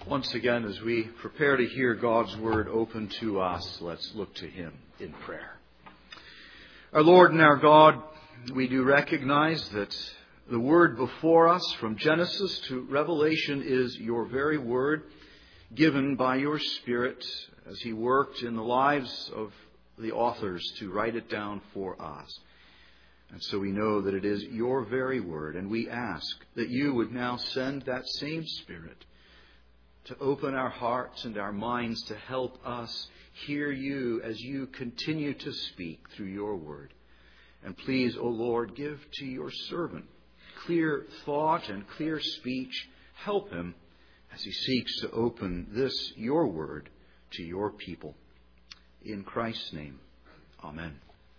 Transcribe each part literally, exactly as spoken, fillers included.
Once again, as we prepare to hear God's Word open to us, let's look to Him in prayer. Our Lord and our God, we do recognize that the Word before us from Genesis to Revelation is your very Word, given by your Spirit as He worked in the lives of the authors to write it down for us. And so we know that it is your very Word, and we ask that you would now send that same Spirit to open our hearts and our minds to help us hear you as you continue to speak through your Word. And please, O Lord, give to your servant clear thought and clear speech. Help him as he seeks to open this, your Word, to your people. In Christ's name, amen.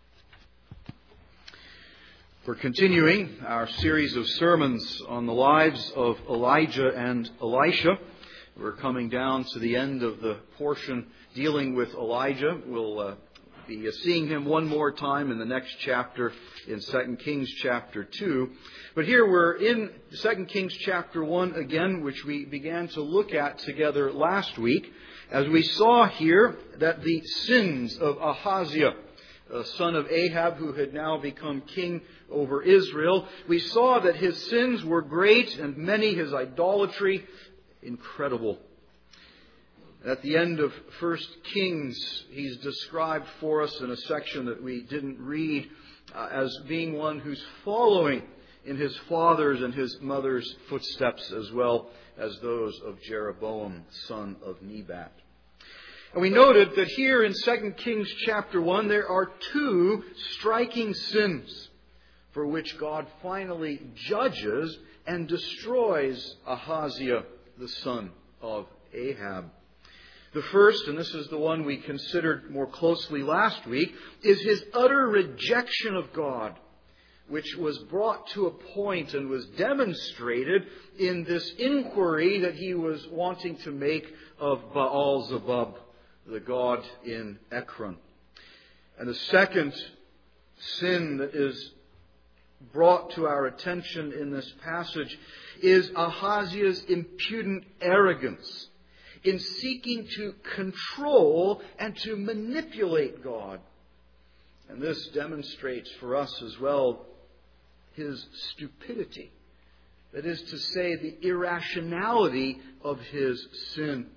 We're continuing our series of sermons on the lives of Elijah and Elisha. We're coming down to the end of the portion dealing with Elijah. We'll uh, be seeing him one more time in the next chapter in Second Kings chapter two. But here we're in Second Kings chapter one again, which we began to look at together last week, as we saw here that the sins of Ahaziah, the son of Ahab, who had now become king over Israel, we saw that his sins were great and many, his idolatry incredible. At the end of First Kings, he's described for us in a section that we didn't read uh, as being one who's following in his father's and his mother's footsteps, as well as those of Jeroboam, son of Nebat. And we noted that here in Second Kings chapter one, there are two striking sins for which God finally judges and destroys Ahaziah, the son of Ahab. The first, and this is the one we considered more closely last week, is his utter rejection of God, which was brought to a point and was demonstrated in this inquiry that he was wanting to make of Baal-zebub, the god in Ekron. And the second sin that is brought to our attention in this passage is Ahaziah's impudent arrogance in seeking to control and to manipulate God. And this demonstrates for us as well his stupidity. That is to say, the irrationality of his sin.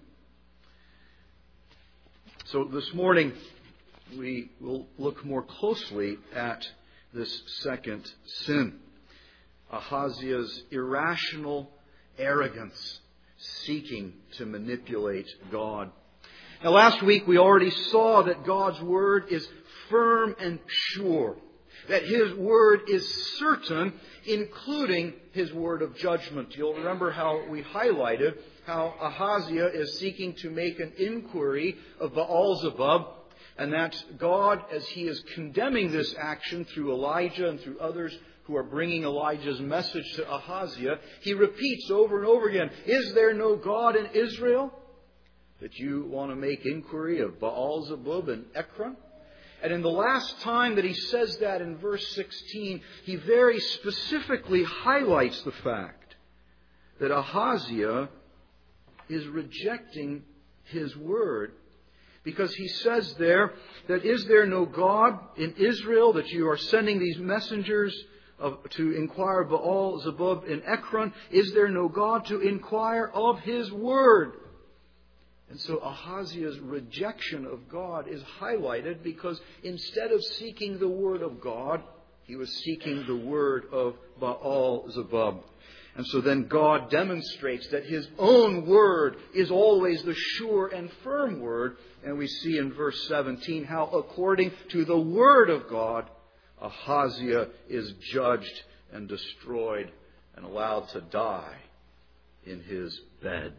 So this morning we will look more closely at this second sin. Ahaziah's irrational arrogance, seeking to manipulate God. Now, last week we already saw that God's Word is firm and sure, that His Word is certain, including His word of judgment. You'll remember how we highlighted how Ahaziah is seeking to make an inquiry of Baal-zebub, and that God, as He is condemning this action through Elijah and through others who are bringing Elijah's message to Ahaziah, He repeats over and over again, is there no God in Israel that you want to make inquiry of Baal-zebub and Ekron? And in the last time that He says that in verse sixteen, He very specifically highlights the fact that Ahaziah is rejecting His word. Because He says there that is there no God in Israel that you are sending these messengers of, to inquire of Baal-zebub in Ekron? Is there no God to inquire of His word? And so Ahaziah's rejection of God is highlighted because instead of seeking the word of God, he was seeking the word of Baal-zebub. And so then God demonstrates that His own word is always the sure and firm word. And we see in verse seventeen how according to the word of God, Ahaziah is judged and destroyed and allowed to die in his bed.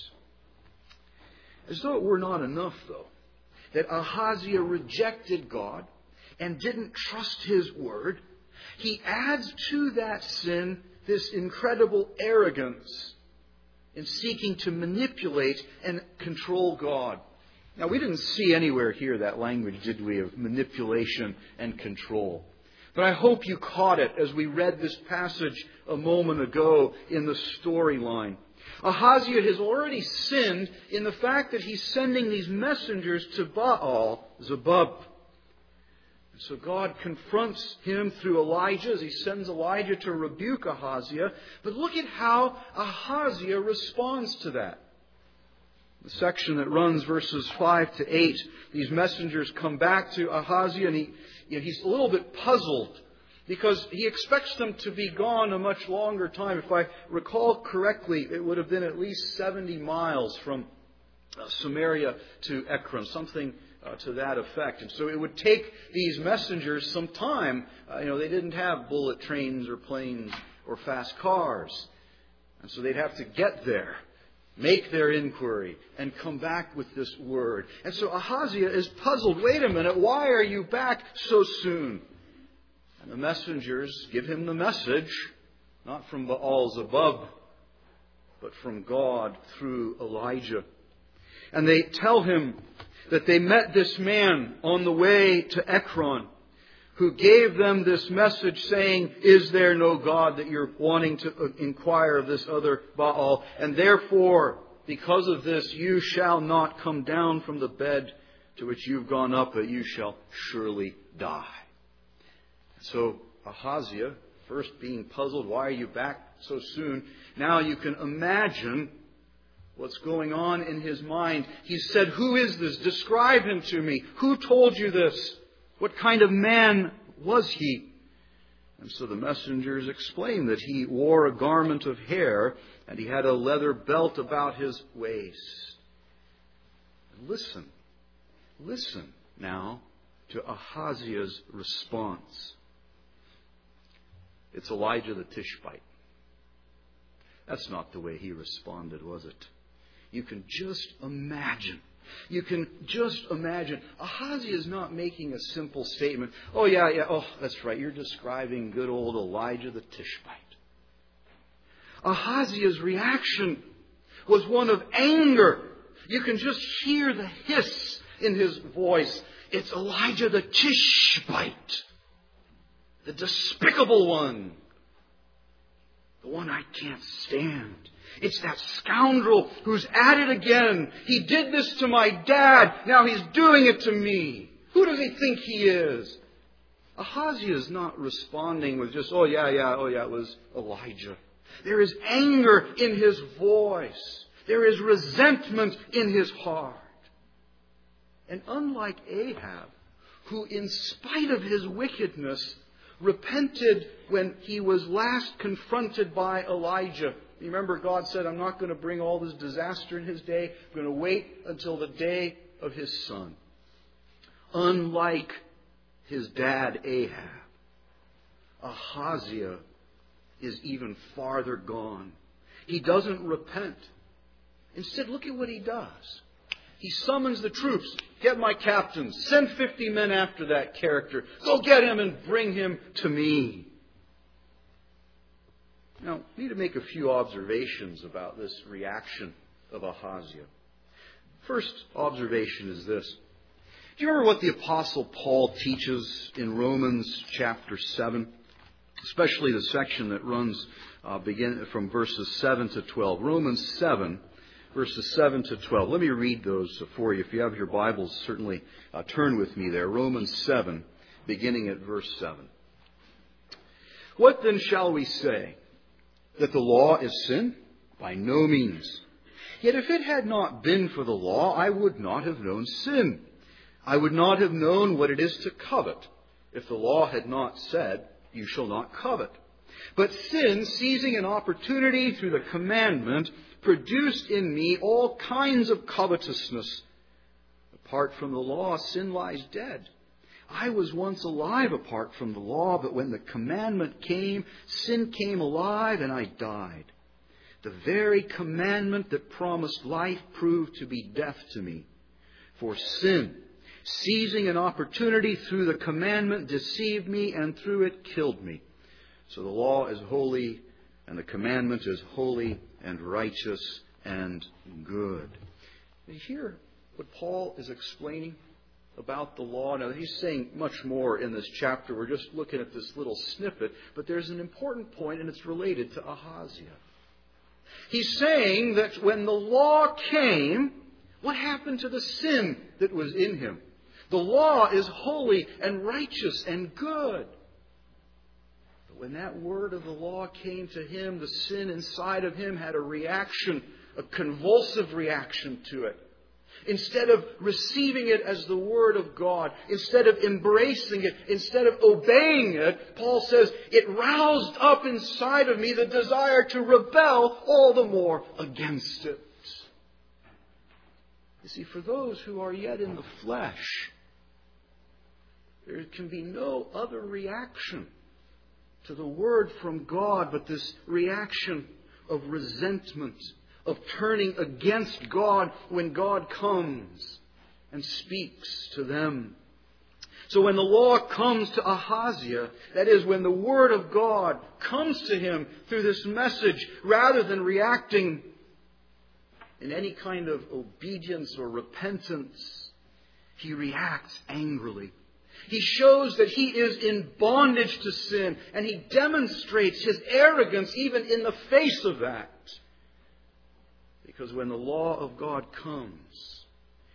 As though it were not enough, though, that Ahaziah rejected God and didn't trust His word, he adds to that sin this incredible arrogance in seeking to manipulate and control God. Now, we didn't see anywhere here that language, did we, of manipulation and control. But I hope you caught it as we read this passage a moment ago in the storyline. Ahaziah has already sinned in the fact that he's sending these messengers to Baal Zebub. And so God confronts him through Elijah as he sends Elijah to rebuke Ahaziah. But look at how Ahaziah responds to that. The section that runs verses five to eight, these messengers come back to Ahaziah and he, you know, he's a little bit puzzled because he expects them to be gone a much longer time. If I recall correctly, it would have been at least seventy miles from uh, Samaria to Ekron, something uh, to that effect. And so it would take these messengers some time. Uh, you know, they didn't have bullet trains or planes or fast cars. And so they'd have to get there, make their inquiry, and come back with this word. And so Ahaziah is puzzled. Wait a minute, why are you back so soon? And the messengers give him the message, not from Baal Zebub, but from God through Elijah. And they tell him that they met this man on the way to Ekron who gave them this message saying, is there no God that you're wanting to inquire of this other Baal? And therefore, because of this, you shall not come down from the bed to which you've gone up, but you shall surely die. So Ahaziah, first being puzzled, why are you back so soon? Now you can imagine what's going on in his mind. He said, who is this? Describe him to me. Who told you this? What kind of man was he? And so the messengers explain that he wore a garment of hair and he had a leather belt about his waist. Listen, listen now to Ahaziah's response. It's Elijah the Tishbite. That's not the way he responded, was it? You can just imagine. You can just imagine. Ahaziah is not making a simple statement. Oh, yeah, yeah, oh, that's right. You're describing good old Elijah the Tishbite. Ahaziah's reaction was one of anger. You can just hear the hiss in his voice. It's Elijah the Tishbite. The despicable one. The one I can't stand. It's that scoundrel who's at it again. He did this to my dad. Now he's doing it to me. Who does he think he is? Ahaziah is not responding with just, oh yeah, yeah, oh yeah, it was Elijah. There is anger in his voice. There is resentment in his heart. And unlike Ahab, who in spite of his wickedness repented when he was last confronted by Elijah. Remember, God said, I'm not going to bring all this disaster in his day. I'm going to wait until the day of his son. Unlike his dad Ahab, Ahaziah is even farther gone. He doesn't repent. Instead, look at what he does. He summons the troops. Get my captains. Send fifty men after that character. Go get him and bring him to me. Now, I need to make a few observations about this reaction of Ahaziah. First observation is this. Do you remember what the Apostle Paul teaches in Romans chapter seven? Especially the section that runs uh, begin from verses seven to twelve. Romans seven, verses seven to twelve. Let me read those for you. If you have your Bibles, certainly uh, turn with me there. Romans seven, beginning at verse seven. What then shall we say? That the law is sin? By no means. Yet if it had not been for the law, I would not have known sin. I would not have known what it is to covet, if the law had not said, you shall not covet. But sin, seizing an opportunity through the commandment, produced in me all kinds of covetousness. Apart from the law, sin lies dead. I was once alive apart from the law, but when the commandment came, sin came alive and I died. The very commandment that promised life proved to be death to me. For sin, seizing an opportunity through the commandment, deceived me and through it killed me. So the law is holy and the commandment is holy and righteous and good. You hear what Paul is explaining about the law? Now, he's saying much more in this chapter. We're just looking at this little snippet. But there's an important point, and it's related to Ahaziah. He's saying that when the law came, what happened to the sin that was in him? The law is holy and righteous and good. But when that word of the law came to him, the sin inside of him had a reaction, a convulsive reaction to it. Instead of receiving it as the Word of God, instead of embracing it, instead of obeying it, Paul says, it roused up inside of me the desire to rebel all the more against it. You see, for those who are yet in the flesh, there can be no other reaction to the Word from God but this reaction of resentment, of turning against God when God comes and speaks to them. So when the law comes to Ahaziah, that is, when the Word of God comes to him through this message, rather than reacting in any kind of obedience or repentance, he reacts angrily. He shows that he is in bondage to sin, and he demonstrates his arrogance even in the face of that. Because when the law of God comes,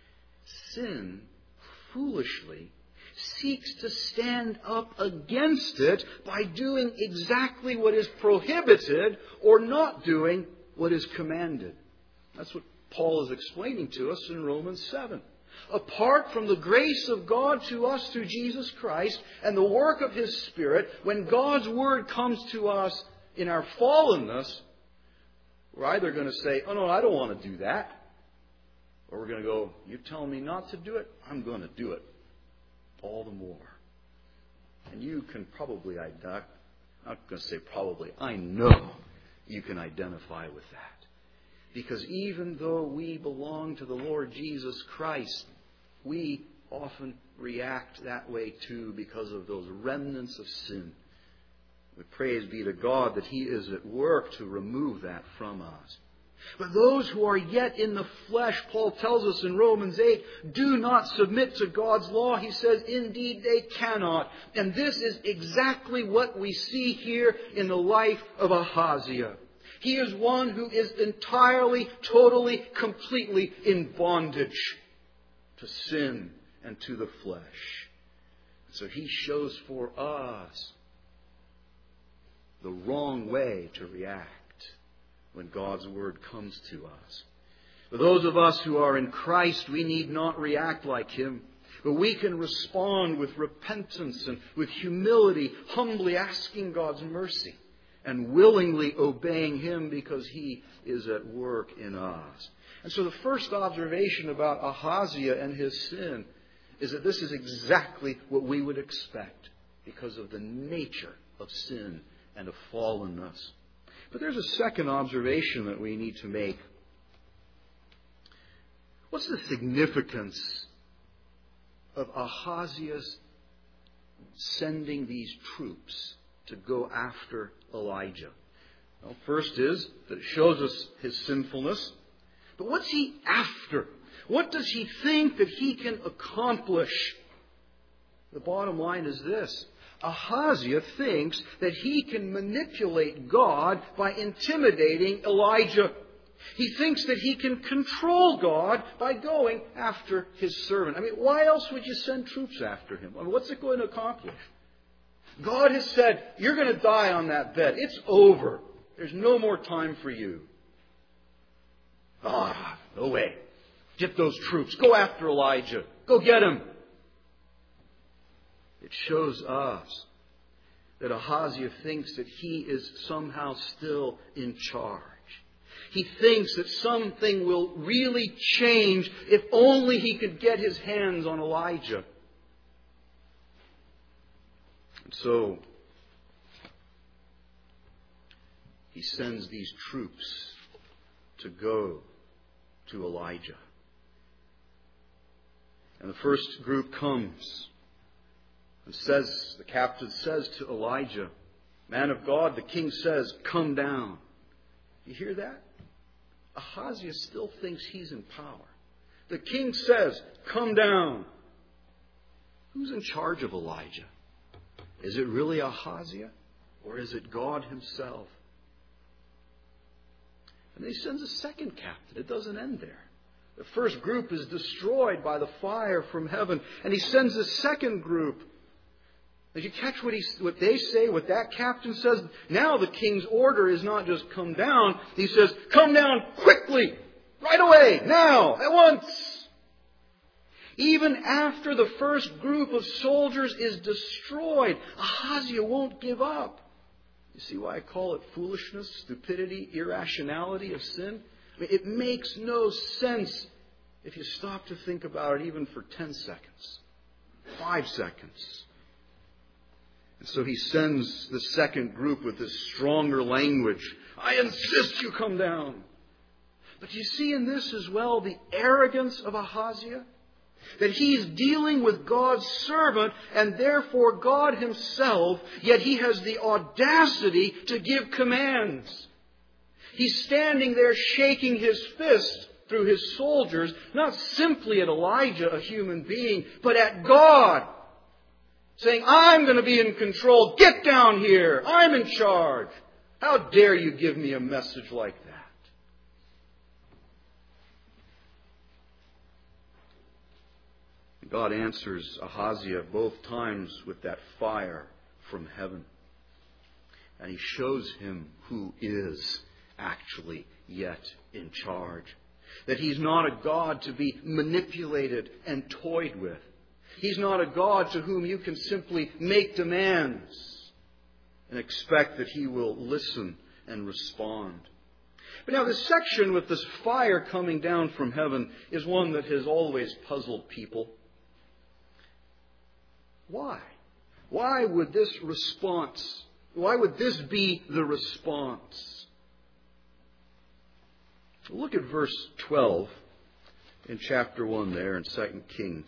sin foolishly seeks to stand up against it by doing exactly what is prohibited or not doing what is commanded. That's what Paul is explaining to us in Romans seven. Apart from the grace of God to us through Jesus Christ and the work of His Spirit, when God's Word comes to us in our fallenness, we're either going to say, oh no, I don't want to do that. Or we're going to go, you're telling me not to do it? I'm going to do it. All the more. And you can probably, I'm not going to say probably, I know you can identify with that. Because even though we belong to the Lord Jesus Christ, we often react that way too because of those remnants of sin. But praise be to God that He is at work to remove that from us. But those who are yet in the flesh, Paul tells us in Romans eight, do not submit to God's law. He says, indeed they cannot. And this is exactly what we see here in the life of Ahaziah. He is one who is entirely, totally, completely in bondage to sin and to the flesh. So he shows for us the wrong way to react when God's Word comes to us. For those of us who are in Christ, we need not react like Him. But we can respond with repentance and with humility, humbly asking God's mercy and willingly obeying Him because He is at work in us. And so the first observation about Ahaziah and his sin is that this is exactly what we would expect because of the nature of sin and of fallenness. But there's a second observation that we need to make. What's the significance of Ahaziah's sending these troops to go after Elijah? Well, first is that it shows us his sinfulness. But what's he after? What does he think that he can accomplish? The bottom line is this. Ahaziah thinks that he can manipulate God by intimidating Elijah. He thinks that he can control God by going after his servant. I mean, why else would you send troops after him? I mean, what's it going to accomplish? God has said, you're going to die on that bed. It's over. There's no more time for you. Ah, no way. Get those troops. Go after Elijah. Go get him. It shows us that Ahaziah thinks that he is somehow still in charge. He thinks that something will really change if only he could get his hands on Elijah. And so he sends these troops to go to Elijah. And the first group comes. And says, the captain says to Elijah, man of God, the king says, come down. You hear that? Ahaziah still thinks he's in power. The king says, come down. Who's in charge of Elijah? Is it really Ahaziah? Or is it God Himself? And he sends a second captain. It doesn't end there. The first group is destroyed by the fire from heaven. And he sends a second group. Did you catch what, he, what they say, what that captain says? Now the king's order is not just come down. He says, come down quickly, right away, now, at once. Even after the first group of soldiers is destroyed, Ahaziah won't give up. You see why I call it foolishness, stupidity, irrationality of sin? I mean, it makes no sense if you stop to think about it even for ten seconds, five seconds. And so he sends the second group with this stronger language. I insist you come down. But you see in this as well the arrogance of Ahaziah? That he's dealing with God's servant and therefore God himself, yet he has the audacity to give commands. He's standing there shaking his fist through his soldiers, not simply at Elijah, a human being, but at God. Saying, I'm going to be in control. Get down here. I'm in charge. How dare you give me a message like that? God answers Ahaziah both times with that fire from heaven. And he shows him who is actually yet in charge. That he's not a God to be manipulated and toyed with. He's not a God to whom you can simply make demands and expect that he will listen and respond. But now this section with this fire coming down from heaven is one that has always puzzled people. Why? Why would this response, why would this be the response? Look at verse twelve in chapter one there in Second Kings.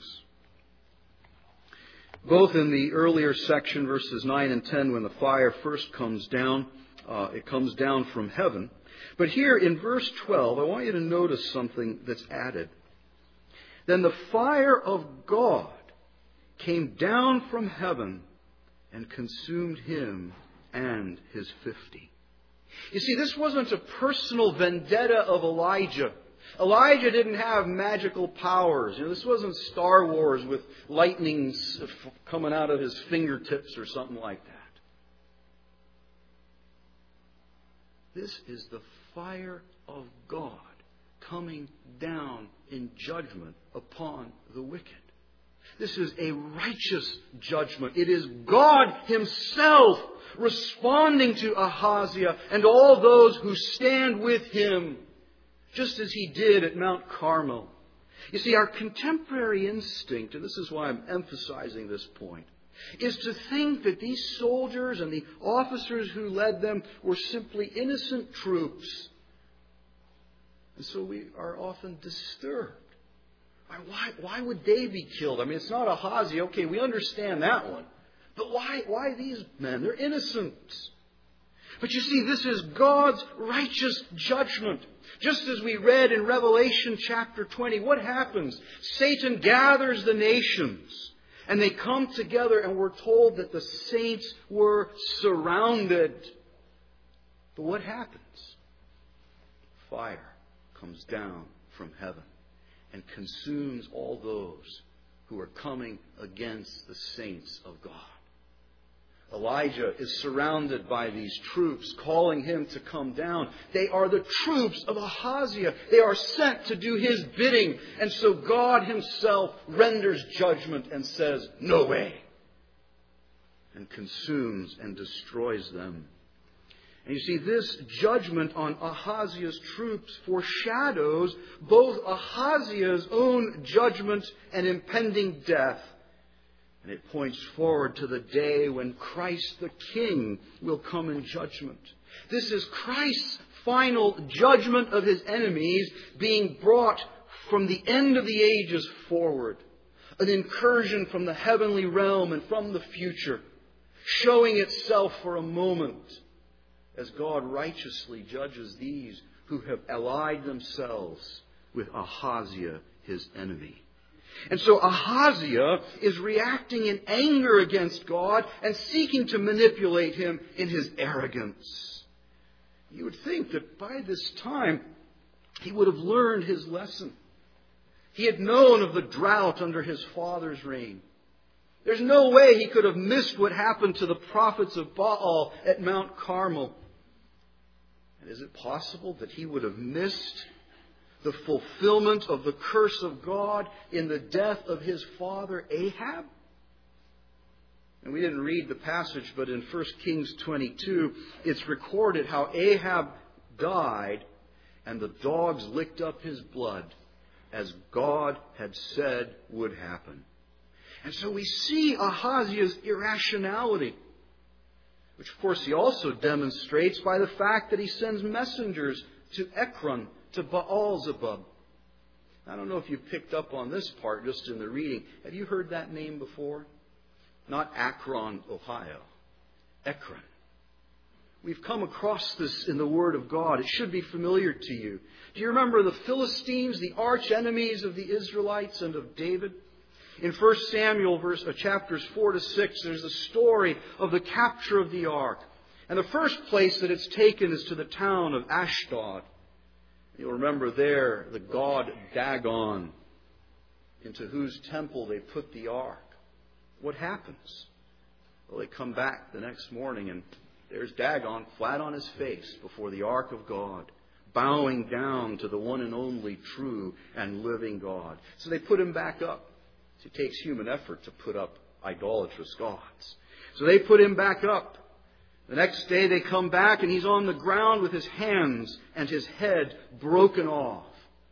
Both in the earlier section, verses nine and ten, when the fire first comes down, uh, it comes down from heaven. But here in verse twelve, I want you to notice something that's added. Then the fire of God came down from heaven and consumed him and his fifty. You see, this wasn't a personal vendetta of Elijah. Elijah didn't have magical powers. You know, this wasn't Star Wars with lightnings coming out of his fingertips or something like that. This is the fire of God coming down in judgment upon the wicked. This is a righteous judgment. It is God himself responding to Ahaziah and all those who stand with him, just as he did at Mount Carmel. You see, our contemporary instinct, and this is why I'm emphasizing this point, is to think that these soldiers and the officers who led them were simply innocent troops. And so we are often disturbed. Why, why would they be killed? I mean, it's not Ahaziah. Okay, we understand that one. But why, why these men? They're innocent. But you see, this is God's righteous judgment. Just as we read in Revelation chapter twenty, what happens? Satan gathers the nations. And they come together and we're told that the saints were surrounded. But what happens? Fire comes down from heaven and consumes all those who are coming against the saints of God. Elijah is surrounded by these troops, calling him to come down. They are the troops of Ahaziah. They are sent to do his bidding. And so God himself renders judgment and says, no way. And consumes and destroys them. And you see, this judgment on Ahaziah's troops foreshadows both Ahaziah's own judgment and impending death. And it points forward to the day when Christ the King will come in judgment. This is Christ's final judgment of his enemies being brought from the end of the ages forward. An incursion from the heavenly realm and from the future, showing itself for a moment as God righteously judges these who have allied themselves with Ahaziah, his enemy. And so Ahaziah is reacting in anger against God and seeking to manipulate him in his arrogance. You would think that by this time he would have learned his lesson. He had known of the drought under his father's reign. There's no way he could have missed what happened to the prophets of Baal at Mount Carmel. And is it possible that he would have missed the fulfillment of the curse of God in the death of his father Ahab? And we didn't read the passage, but in First Kings twenty-two, it's recorded how Ahab died and the dogs licked up his blood, as God had said would happen. And so we see Ahaziah's irrationality, which of course he also demonstrates by the fact that he sends messengers to Ekron, to Baal-zebub. I don't know if you picked up on this part just in the reading. Have you heard that name before? Not Akron, Ohio. Ekron. We've come across this in the Word of God. It should be familiar to you. Do you remember the Philistines, the arch enemies of the Israelites and of David? In First Samuel verse, uh, chapters four to six, there's a story of the capture of the ark. And the first place that it's taken is to the town of Ashdod. You'll remember there the god Dagon, into whose temple they put the ark. What happens? Well, they come back the next morning and there's Dagon flat on his face before the ark of God, bowing down to the one and only true and living God. So they put him back up. It takes human effort to put up idolatrous gods. So they put him back up. The next day they come back and he's on the ground with his hands and his head broken off.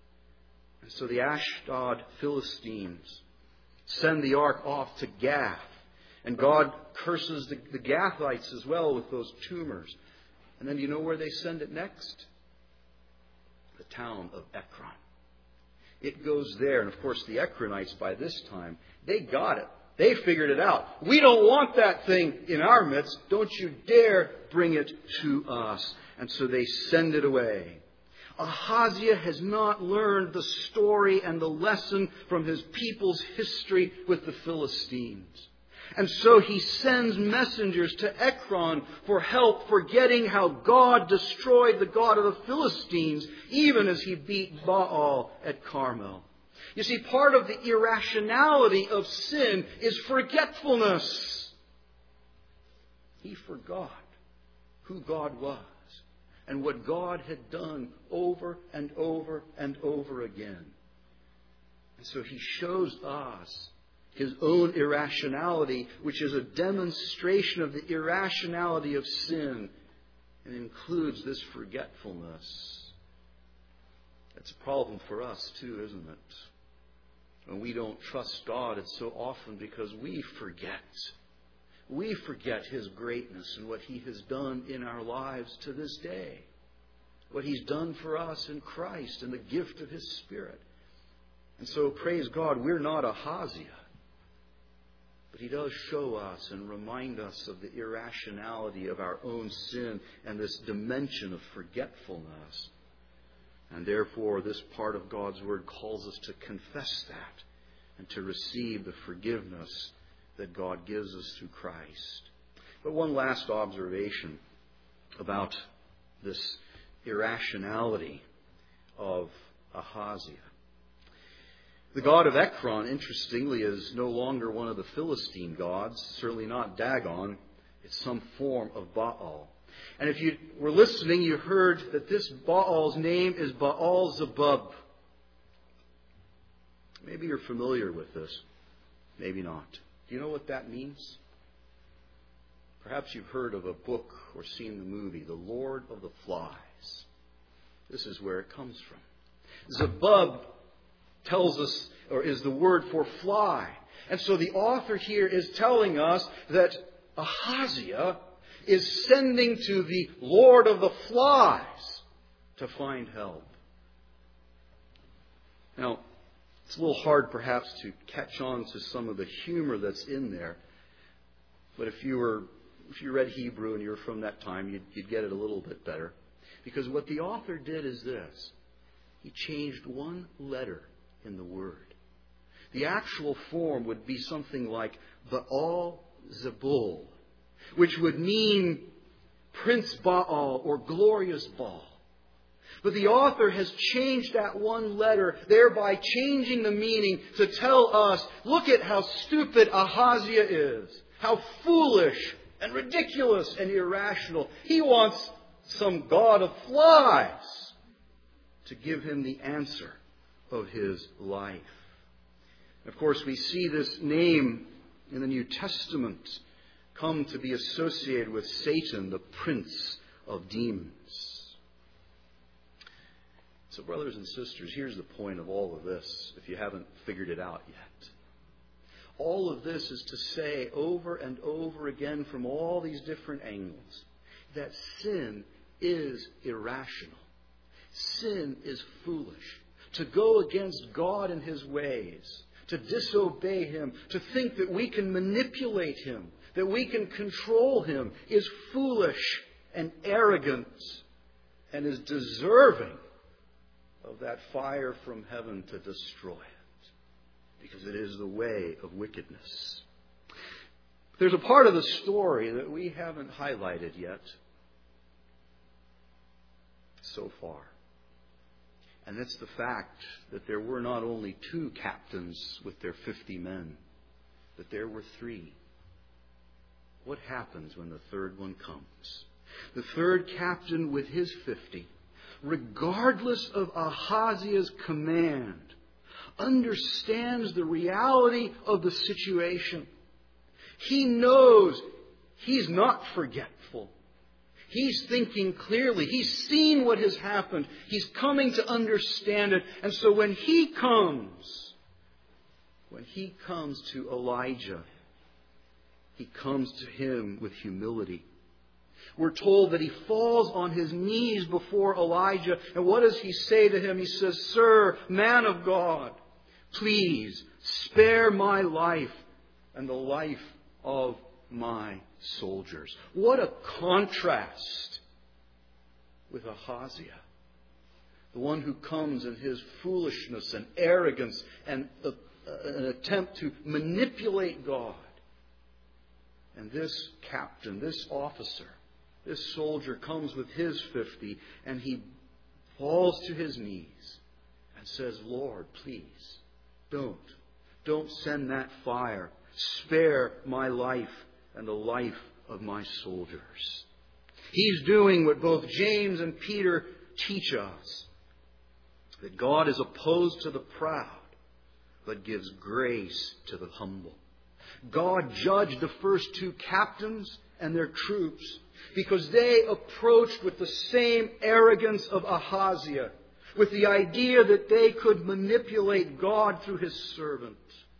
And so the Ashdod Philistines send the ark off to Gath. And God curses the, the Gathites as well with those tumors. And then do you know where they send it next? The town of Ekron. It goes there. And of course the Ekronites by this time, they got it. They figured it out. We don't want that thing in our midst. Don't you dare bring it to us. And so they send it away. Ahaziah has not learned the story and the lesson from his people's history with the Philistines. And so he sends messengers to Ekron for help, forgetting how God destroyed the God of the Philistines, even as he beat Baal at Carmel. You see, part of the irrationality of sin is forgetfulness. He forgot who God was and what God had done over and over and over again. And so he shows us his own irrationality, which is a demonstration of the irrationality of sin, and includes this forgetfulness. That's a problem for us too, isn't it? When we don't trust God, it's so often because we forget. We forget his greatness and what he has done in our lives to this day. What he's done for us in Christ and the gift of his Spirit. And so, praise God, we're not Ahaziah. But he does show us and remind us of the irrationality of our own sin and this dimension of forgetfulness. And therefore, this part of God's Word calls us to confess that and to receive the forgiveness that God gives us through Christ. But one last observation about this irrationality of Ahaziah. The god of Ekron, interestingly, is no longer one of the Philistine gods, certainly not Dagon. It's some form of Baal. And if you were listening, you heard that this Baal's name is Baal-zebub. Maybe you're familiar with this. Maybe not. Do you know what that means? Perhaps you've heard of a book or seen the movie, The Lord of the Flies. This is where it comes from. Zebub tells us, or is the word for fly. And so the author here is telling us that Ahaziah is sending to the Lord of the Flies to find help. Now, it's a little hard perhaps to catch on to some of the humor that's in there. But if you were, if you read Hebrew and you were from that time, you'd, you'd get it a little bit better. Because what the author did is this. He changed one letter in the word. The actual form would be something like Baal-zebul, which would mean Prince Baal or Glorious Baal. But the author has changed that one letter, thereby changing the meaning to tell us, look at how stupid Ahaziah is. How foolish and ridiculous and irrational. He wants some god of flies to give him the answer of his life. Of course, we see this name in the New Testament come to be associated with Satan, the prince of demons. So, brothers and sisters, here's the point of all of this, if you haven't figured it out yet. All of this is to say over and over again from all these different angles that sin is irrational. Sin is foolish. To go against God and His ways, to disobey Him, to think that we can manipulate Him, that we can control Him, is foolish and arrogant and is deserving of that fire from heaven to destroy it, because it is the way of wickedness. There's a part of the story that we haven't highlighted yet so far. And it's the fact that there were not only two captains with their fifty men, but there were three. What happens when the third one comes? The third captain with his fifty, regardless of Ahaziah's command, understands the reality of the situation. He knows he's not forgetful. He's thinking clearly. He's seen what has happened. He's coming to understand it. And so when he comes, when he comes to Elijah, he comes to him with humility. We're told that he falls on his knees before Elijah. And what does he say to him? He says, "Sir, man of God, please spare my life and the life of my soldiers." What a contrast with Ahaziah, the one who comes in his foolishness and arrogance and a, an attempt to manipulate God. And this captain, this officer, this soldier comes with his fifty, and he falls to his knees and says, "Lord, please, don't. Don't send that fire. Spare my life and the life of my soldiers." He's doing what both James and Peter teach us, that God is opposed to the proud, but gives grace to the humble. God judged the first two captains and their troops because they approached with the same arrogance of Ahaziah, with the idea that they could manipulate God through His servant.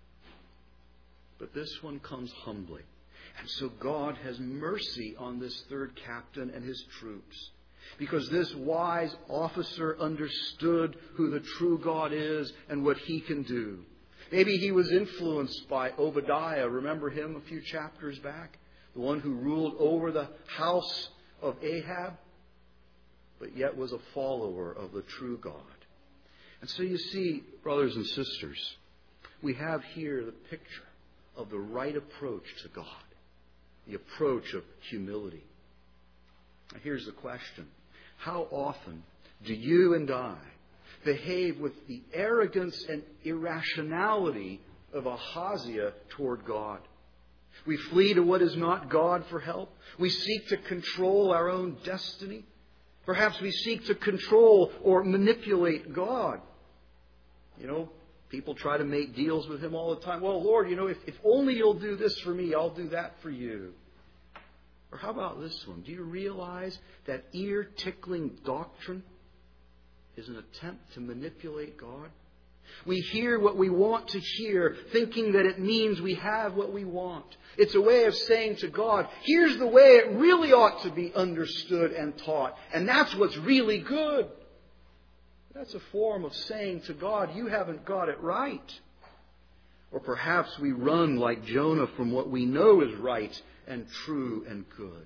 But this one comes humbly. And so God has mercy on this third captain and his troops, because this wise officer understood who the true God is and what He can do. Maybe he was influenced by Obadiah. Remember him a few chapters back? The one who ruled over the house of Ahab, but yet was a follower of the true God. And so you see, brothers and sisters, we have here the picture of the right approach to God, the approach of humility. Now here's the question. How often do you and I behave with the arrogance and irrationality of Ahaziah toward God? We flee to what is not God for help. We seek to control our own destiny. Perhaps we seek to control or manipulate God. You know, people try to make deals with Him all the time. Well, Lord, you know, if, if only You'll do this for me, I'll do that for you. Or how about this one? Do you realize that ear-tickling doctrine is an attempt to manipulate God? We hear what we want to hear, thinking that it means we have what we want. It's a way of saying to God, here's the way it really ought to be understood and taught. And that's what's really good. That's a form of saying to God, you haven't got it right. Or perhaps we run like Jonah from what we know is right and true and good.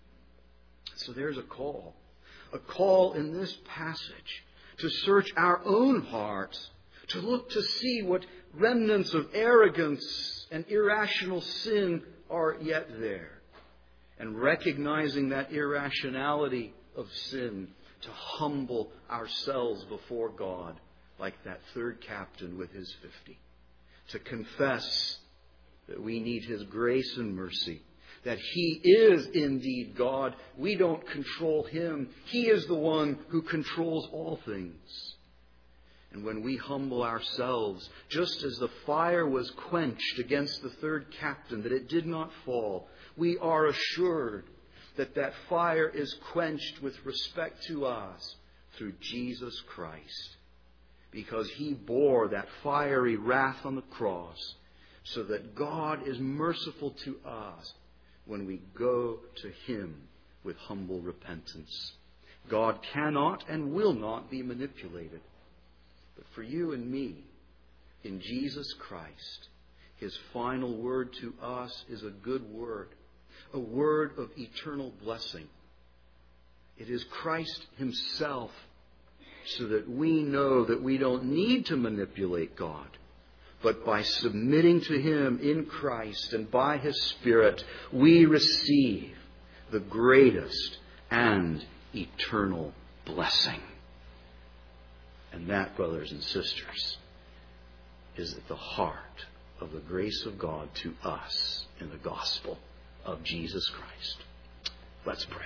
So there's a call. A call in this passage to search our own hearts, to look to see what remnants of arrogance and irrational sin are yet there, and recognizing that irrationality of sin, to humble ourselves before God like that third captain with his fifty. To confess that we need His grace and mercy, that He is indeed God. We don't control Him. He is the one who controls all things. And when we humble ourselves, just as the fire was quenched against the third captain, that it did not fall, we are assured that that fire is quenched with respect to us through Jesus Christ. Because He bore that fiery wrath on the cross, so that God is merciful to us when we go to Him with humble repentance. God cannot and will not be manipulated. But for you and me, in Jesus Christ, His final word to us is a good word, a word of eternal blessing. It is Christ Himself, so that we know that we don't need to manipulate God, but by submitting to Him in Christ and by His Spirit, we receive the greatest and eternal blessing. And that, brothers and sisters, is at the heart of the grace of God to us in the gospel of Jesus Christ. Let's pray.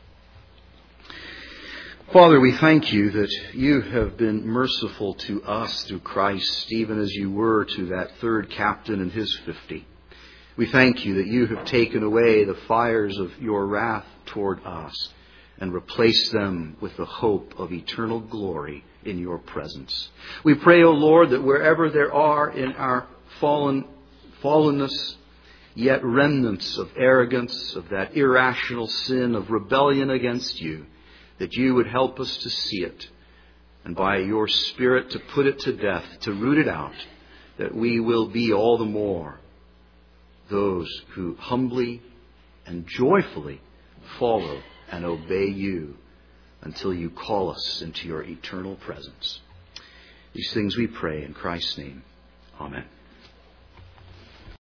Father, we thank You that You have been merciful to us through Christ, even as You were to that third captain and his fifty. We thank You that You have taken away the fires of Your wrath toward us and replaced them with the hope of eternal glory in Your presence. We pray, O Lord, that wherever there are in our fallen fallenness yet remnants of arrogance, of that irrational sin, of rebellion against You, that You would help us to see it, and by Your Spirit to put it to death, to root it out, that we will be all the more those who humbly and joyfully follow and obey You until You call us into Your eternal presence. These things we pray in Christ's name. Amen.